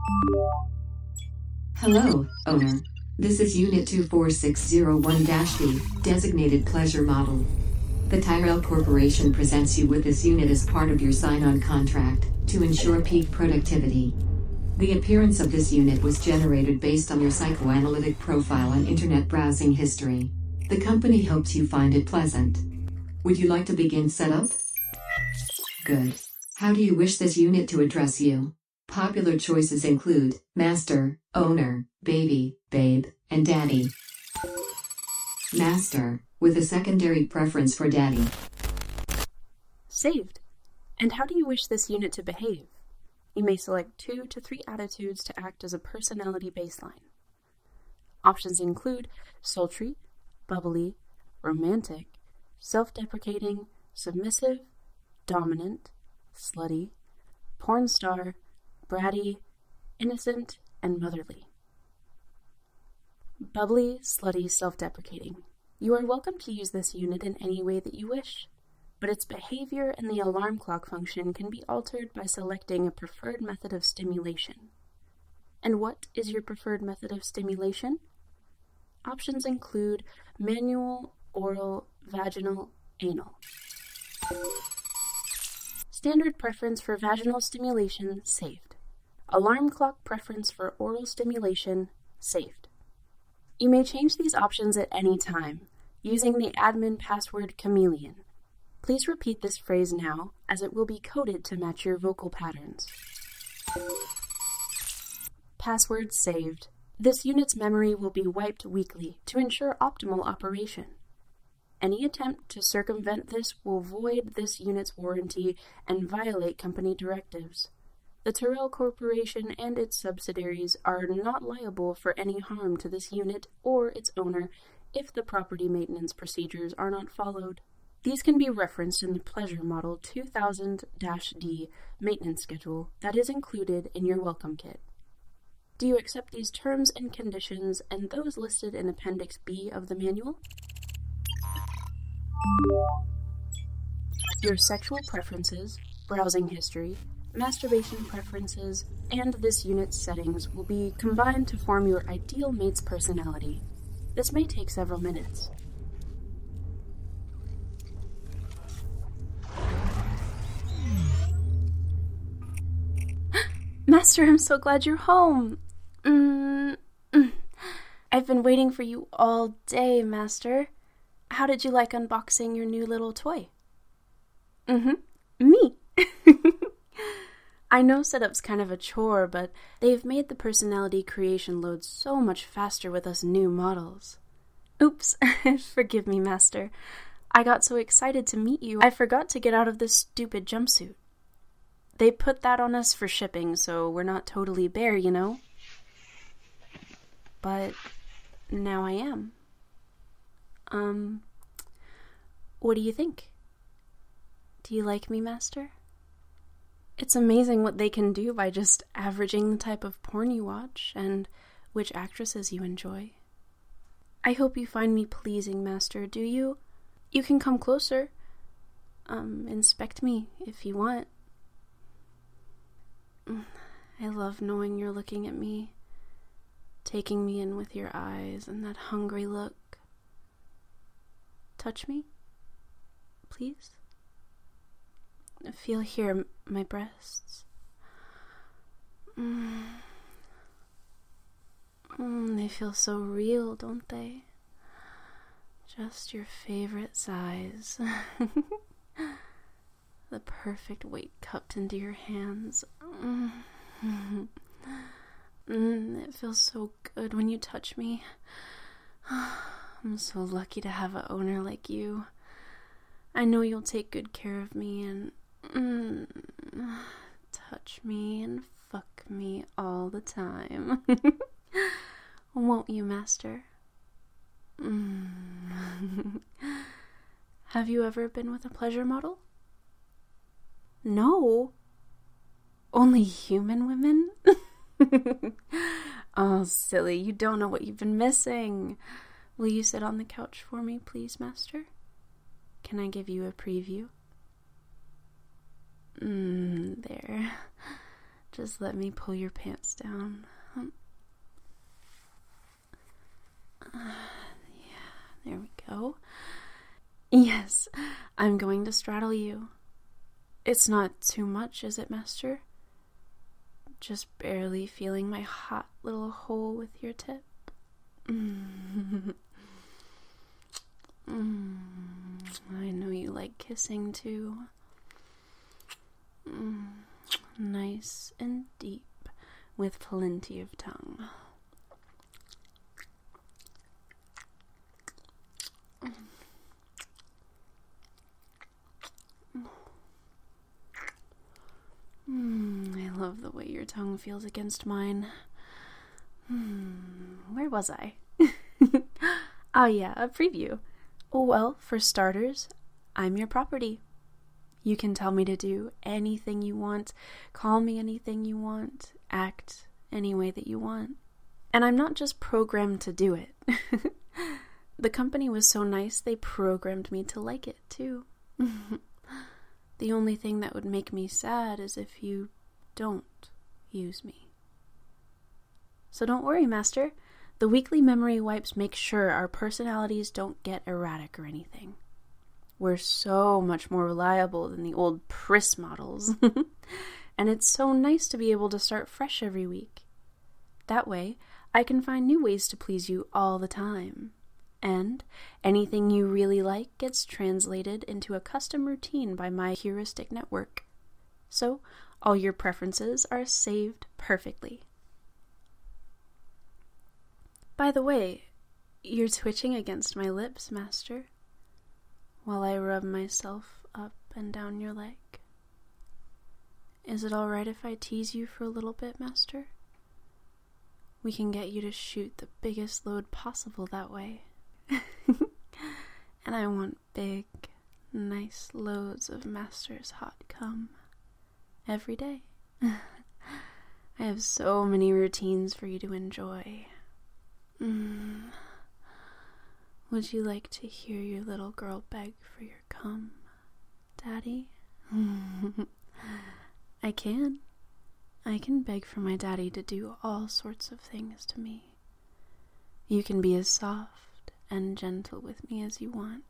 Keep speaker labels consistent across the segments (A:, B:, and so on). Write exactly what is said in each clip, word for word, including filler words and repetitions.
A: Hello, owner. This is Unit two four six zero one B, designated pleasure model. The Tyrell Corporation presents you with this unit as part of your sign-on contract to ensure peak productivity. The appearance of this unit was generated based on your psychoanalytic profile and internet browsing history. The company hopes you find it pleasant. Would you like to begin setup? Good. How do you wish this unit to address you? Popular choices include Master, Owner, Baby, Babe, and Daddy. Master, with a secondary preference for Daddy.
B: Saved. And how do you wish this unit to behave? You may select two to three attitudes to act as a personality baseline. Options include sultry, bubbly, romantic, self-deprecating, submissive, dominant, slutty, porn star, bratty, innocent, and motherly. Bubbly, slutty, self-deprecating. You are welcome to use this unit in any way that you wish, but its behavior and the alarm clock function can be altered by selecting a preferred method of stimulation. And what is your preferred method of stimulation? Options include manual, oral, vaginal, anal. Standard preference for vaginal stimulation, saved. Alarm clock preference for oral stimulation, saved. You may change these options at any time, using the admin password Chameleon. Please repeat this phrase now, as it will be coded to match your vocal patterns. Password saved. This unit's memory will be wiped weekly to ensure optimal operation. Any attempt to circumvent this will void this unit's warranty and violate company directives. The Tyrell Corporation and its subsidiaries are not liable for any harm to this unit or its owner if the property maintenance procedures are not followed. These can be referenced in the Pleasure Model two thousand D maintenance schedule that is included in your welcome kit. Do you accept these terms and conditions and those listed in Appendix B of the manual? Your sexual preferences, browsing history, masturbation preferences, and this unit's settings will be combined to form your ideal mate's personality. This may take several minutes. Master, I'm so glad you're home. Mm, mm. I've been waiting for you all day, Master. How did you like unboxing your new little toy? Mm-hmm. Me. I know setup's kind of a chore, but they've made the personality creation load so much faster with us new models. Oops. Forgive me, Master. I got so excited to meet you, I forgot to get out of this stupid jumpsuit. They put that on us for shipping, so we're not totally bare, you know? But now I am. Um, what do you think? Do you like me, Master? It's amazing what they can do by just averaging the type of porn you watch and which actresses you enjoy. I hope you find me pleasing, Master, do you? You can come closer. Um, inspect me if you want. I love knowing you're looking at me, taking me in with your eyes and that hungry look. Touch me, please. Feel here my breasts. Mm. Mm, they feel so real, don't they? Just your favorite size. The perfect weight cupped into your hands. Mm. Mm, it feels so good when you touch me. I'm so lucky to have an owner like you. I know you'll take good care of me and mm, touch me and fuck me all the time. Won't you, Master? Mm. Have you ever been with a pleasure model? No. Only human women? Oh, silly, you don't know what you've been missing. Will you sit on the couch for me, please, Master? Can I give you a preview? Mm, there. Just let me pull your pants down. Um, uh, yeah, there we go. Yes, I'm going to straddle you. It's not too much, is it, Master? Just barely feeling my hot little hole with your tip. Mm. Mm. I know you like kissing too. Mm. Nice and deep with plenty of tongue. Mm, I love the way your tongue feels against mine. Hmm, where was I? Ah, yeah, a preview. Well, for starters, I'm your property. You can tell me to do anything you want, call me anything you want, act any way that you want. And I'm not just programmed to do it. The company was so nice, they programmed me to like it, too. The only thing that would make me sad is if you don't use me. So don't worry, Master. The weekly memory wipes make sure our personalities don't get erratic or anything. We're so much more reliable than the old Pris models. And it's so nice to be able to start fresh every week. That way, I can find new ways to please you all the time. And anything you really like gets translated into a custom routine by my heuristic network. So, all your preferences are saved perfectly. By the way, you're twitching against my lips, Master, while I rub myself up and down your leg. Is it alright if I tease you for a little bit, Master? We can get you to shoot the biggest load possible that way. And I want big, nice loads of Master's hot cum every day. I have so many routines for you to enjoy. Mm. Would you like to hear your little girl beg for your cum, Daddy? I can. I can beg for my daddy to do all sorts of things to me. You can be as soft and gentle with me as you want.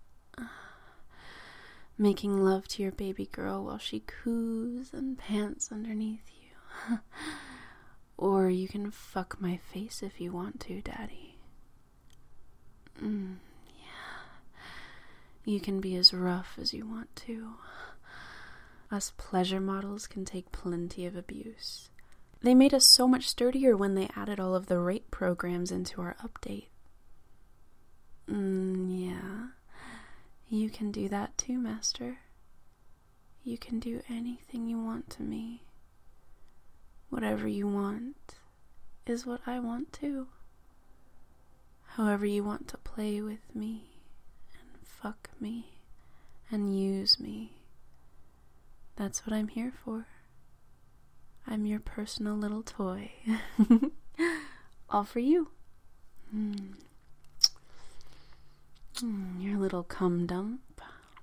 B: Making love to your baby girl while she coos and pants underneath you. Or you can fuck my face if you want to, Daddy. Mm, yeah. You can be as rough as you want to. Us pleasure models can take plenty of abuse. They made us so much sturdier when they added all of the rape programs into our update. Mm, yeah. You can do that too, Master. You can do anything you want to me. Whatever you want is what I want too. However you want to play with me and fuck me and use me, that's what I'm here for. I'm your personal little toy. All for you. Mm. Mm, your little cum dump.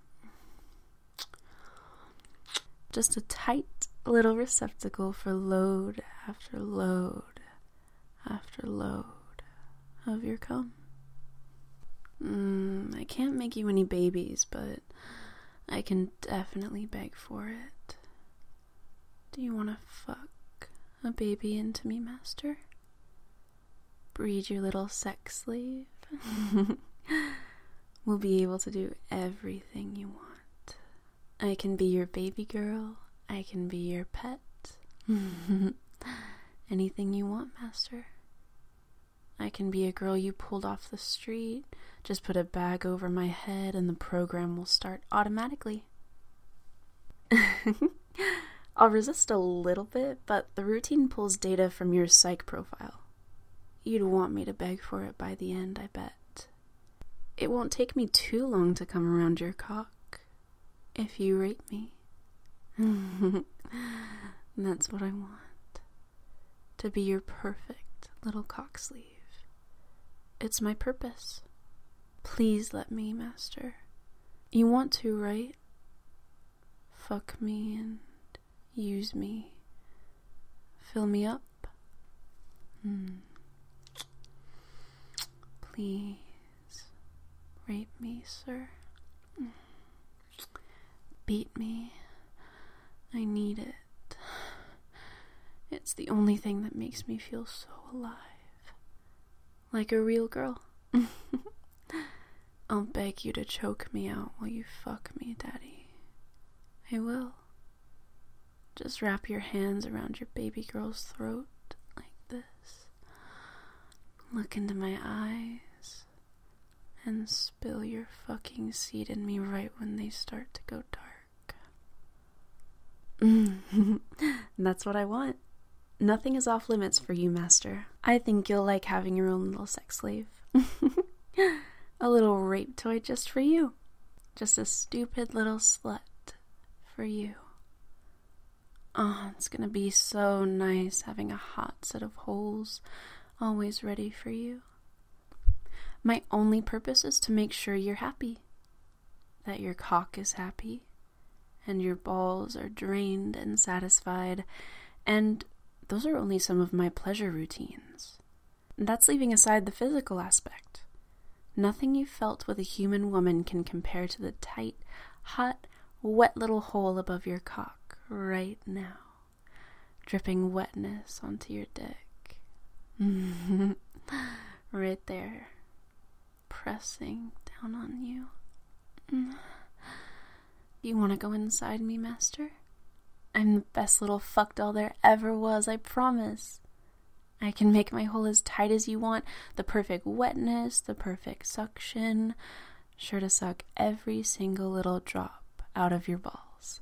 B: Just a tight little receptacle for load after load after load of your cum. Mm, I can't make you any babies, but I can definitely beg for it. Do you want to fuck a baby into me, Master? Breed your little sex slave? We'll be able to do everything you want. I can be your baby girl. I can be your pet. Anything you want, Master. I can be a girl you pulled off the street. Just put a bag over my head and the program will start automatically. I'll resist a little bit, but the routine pulls data from your psych profile. You'd want me to beg for it by the end, I bet. It won't take me too long to come around your cock, if you rape me. That's what I want. To be your perfect little cock sleeve. It's my purpose. Please let me, Master. You want to, right? Fuck me and use me fill me up? Hmm. Please, rape me, sir. Beat me. I need it. It's the only thing that makes me feel so alive. Like a real girl. I'll beg you to choke me out while you fuck me, Daddy. I will. Just wrap your hands around your baby girl's throat like this. Look into my eyes and spill your fucking seed in me right when they start to go dark. That's what I want. Nothing is off limits for you, Master. I think you'll like having your own little sex slave. A little rape toy just for you. Just a stupid little slut for you. Oh, it's gonna be so nice having a hot set of holes always ready for you. My only purpose is to make sure you're happy. That your cock is happy. And your balls are drained and satisfied. And those are only some of my pleasure routines. That's leaving aside the physical aspect. Nothing you've felt with a human woman can compare to the tight, hot, wet little hole above your cock right now, dripping wetness onto your dick. Right there, pressing down on you. You want to go inside me, Master? I'm the best little fuck doll there ever was, I promise. I can make my hole as tight as you want, the perfect wetness, the perfect suction, sure to suck every single little drop out of your balls.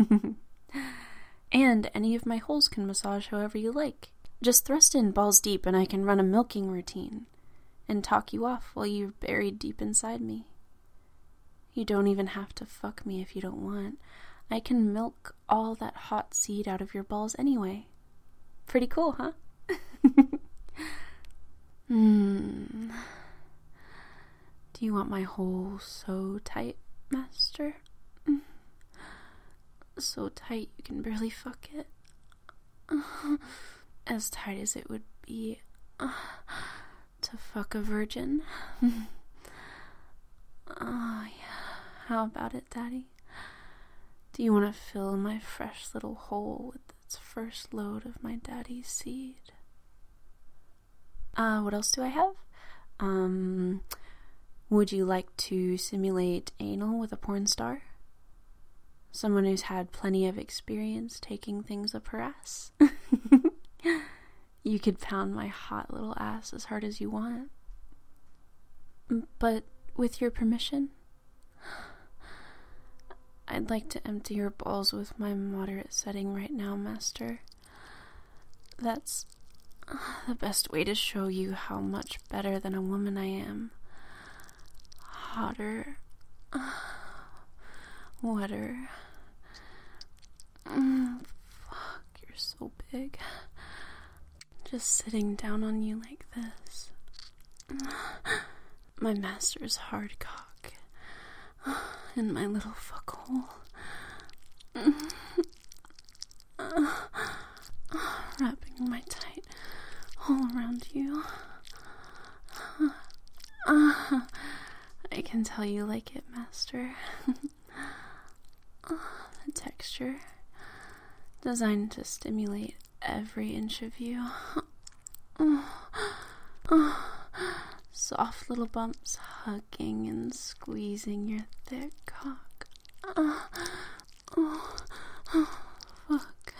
B: And any of my holes can massage however you like. Just thrust in balls deep and I can run a milking routine and talk you off while you're buried deep inside me. You don't even have to fuck me if you don't want. I can milk all that hot seed out of your balls anyway. Pretty cool, huh? Hmm. Do you want my hole so tight, Master? So tight you can barely fuck it. As tight as it would be to fuck a virgin. Oh, yeah. How about it, Daddy? Do you want to fill my fresh little hole with its first load of my daddy's seed? Uh, what else do I have? Um, would you like to simulate anal with a porn star? Someone who's had plenty of experience taking things up her ass? You could pound my hot little ass as hard as you want. But with your permission, I'd like to empty your balls with my moderate setting right now, Master. That's the best way to show you how much better than a woman I am. Hotter, wetter. Mm, fuck, you're so big. Just sitting down on you like this. My master's hard cock in my little fuck hole. Wrapping my tight all around you. I can tell you like it, Master. The texture designed to stimulate every inch of you. Soft little bumps hugging and squeezing your thick cock. Oh, oh, oh, fuck.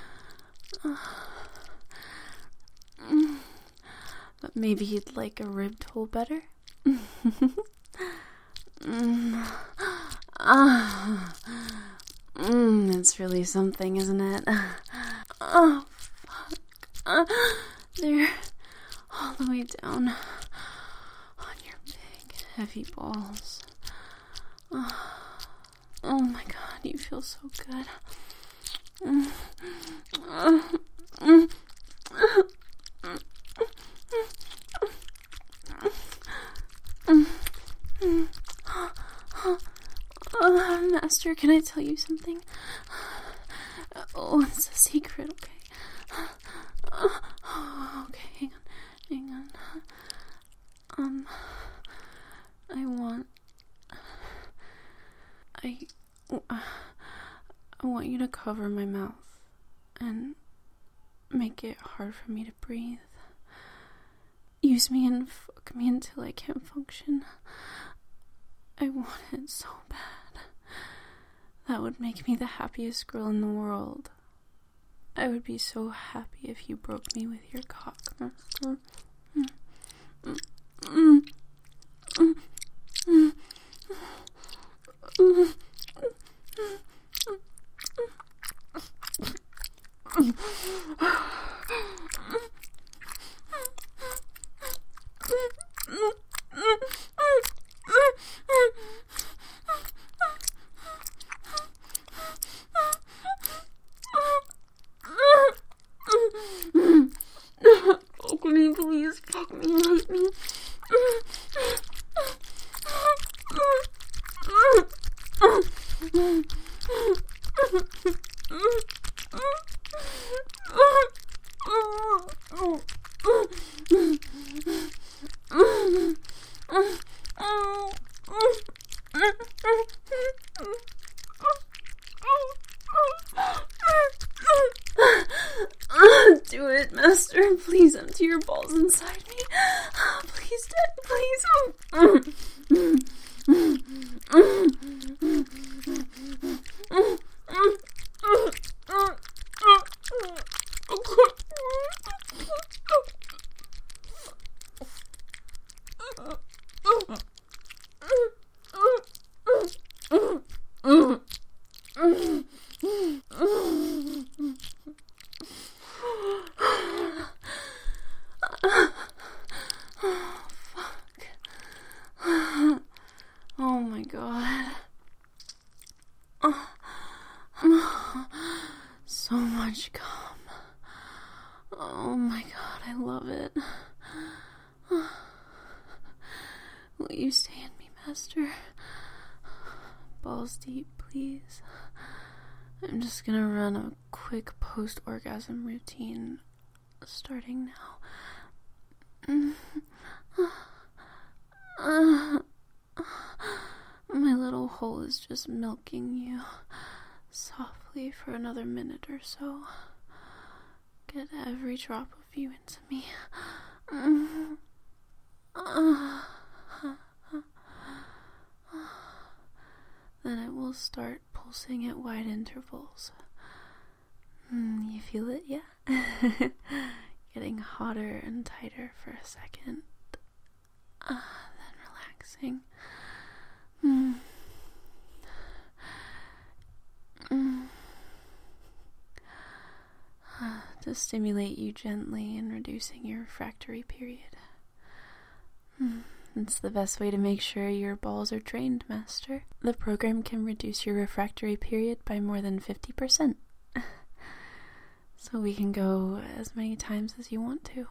B: But maybe you'd like a ribbed hole better? mm. Ah. Mm, it's really something, isn't it? Oh, fuck. Uh, there. All the way down on your big, heavy balls. Oh, oh my god, you feel so good. Mm. Uh, mm. Uh, Master, can I tell you something? Oh, it's a secret, okay? I, I want you to cover my mouth and make it hard for me to breathe. Use me and fuck me until I can't function. I want it so bad. That would make me the happiest girl in the world. I would be so happy if you broke me with your cock. Mm, mm, mm, mm, mm, mm, mm. Fuck me, please. Fuck me, hate me. Do it, Master. Please empty your balls inside me. Please, Dad, please. Oh my god. So much cum. Oh my god, I love it. Will you stay in me, Master? Balls deep, please. I'm just gonna run a quick post-orgasm routine starting now. My little hole is just milking you softly for another minute or so. Get every drop of you into me. Then it will start pulsing at wide intervals. Mm, you feel it, yeah? Getting hotter and tighter for a second. Uh, then relaxing. Mm. Mm. Uh, to stimulate you gently and reducing your refractory period. Mm. It's the best way to make sure your balls are trained, Master. The program can reduce your refractory period by more than fifty percent. So we can go as many times as you want to.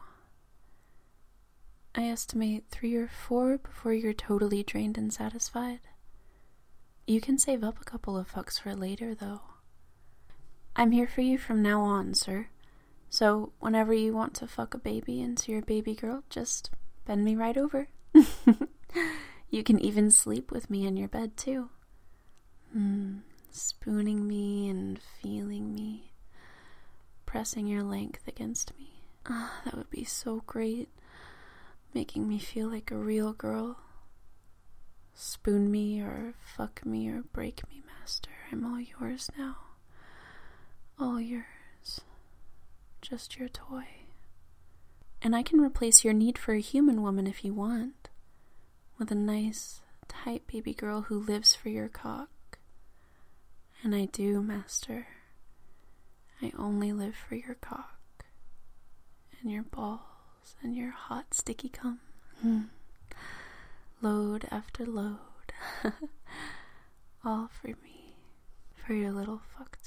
B: I estimate three or four before you're totally drained and satisfied. You can save up a couple of fucks for later, though. I'm here for you from now on, sir. So whenever you want to fuck a baby into your baby girl, just bend me right over. You can even sleep with me in your bed, too. Mm, spooning me and feeling me. Pressing your length against me. Ah, oh, that would be so great. Making me feel like a real girl. Spoon me or fuck me or break me, Master. I'm all yours now. All yours. Just your toy. And I can replace your need for a human woman if you want. With a nice, tight baby girl who lives for your cock. And I do, Master. I only live for your cock. And your balls. And your hot, sticky cum. Mm. Load after load. All for me. For your little fuck